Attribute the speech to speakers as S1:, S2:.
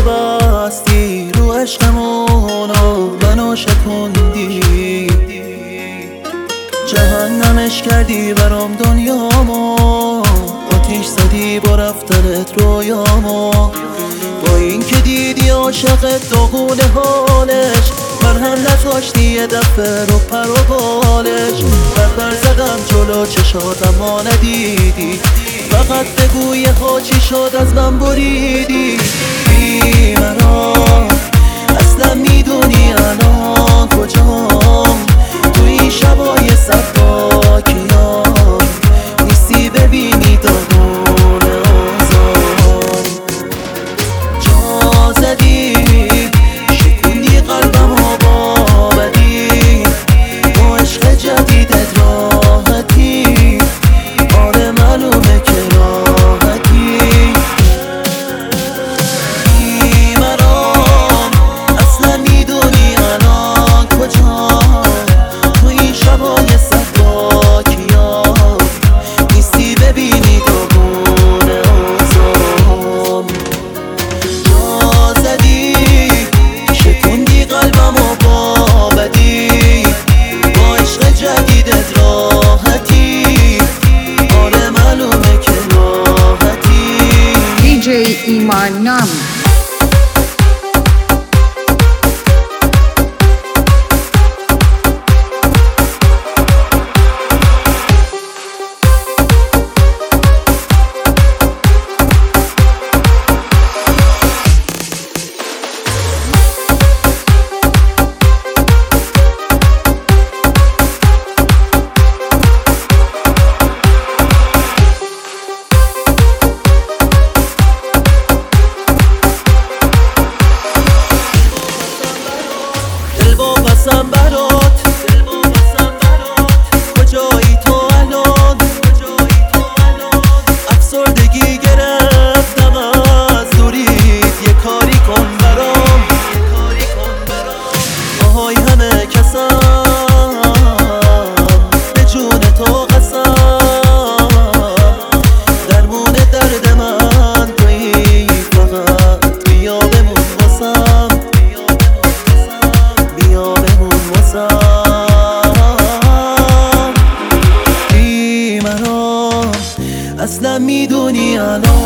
S1: بستی رو عشقمون و منو شکوندی، جهنمش کردی برام دنیامو، آتیش زدی با رفتنت رویامو. با این که دیدی عاشقت داغون حالش، مرهم نذاشتی یه دفعه رو پر و بالش. پر زدم جلو چشات اما ندیدی، فقط بگو یه ها چی شد از من بریدی. بی مرام اصلا میدونی الان کجام، تو این شبای سباکیام نیستی ببینی داغون آزار. جا زدی شکوندی قلبمو با بدی، با عشق جدیدت راحتی، آره معلومه که راحتی. بی مرام اصلا میدونی الان کجام، تو این شبای سباکیام نیستی ببینی داغون آزام. جا زدی شکوندی قلبمو با بدی، با عشق جدیدت راحتی، آره معلومه که راحتی.
S2: DJ ایمانم.
S1: بسم برات کجایی تو الان، افسردگی گرفتم از دوریت، یه کاری کن برام. آهای همه کسم به جون تو قسم، درمون درد من تویی، فقط بیا بمون واسم، بیا بمون واسم. بی مرام اصلا میدونی الان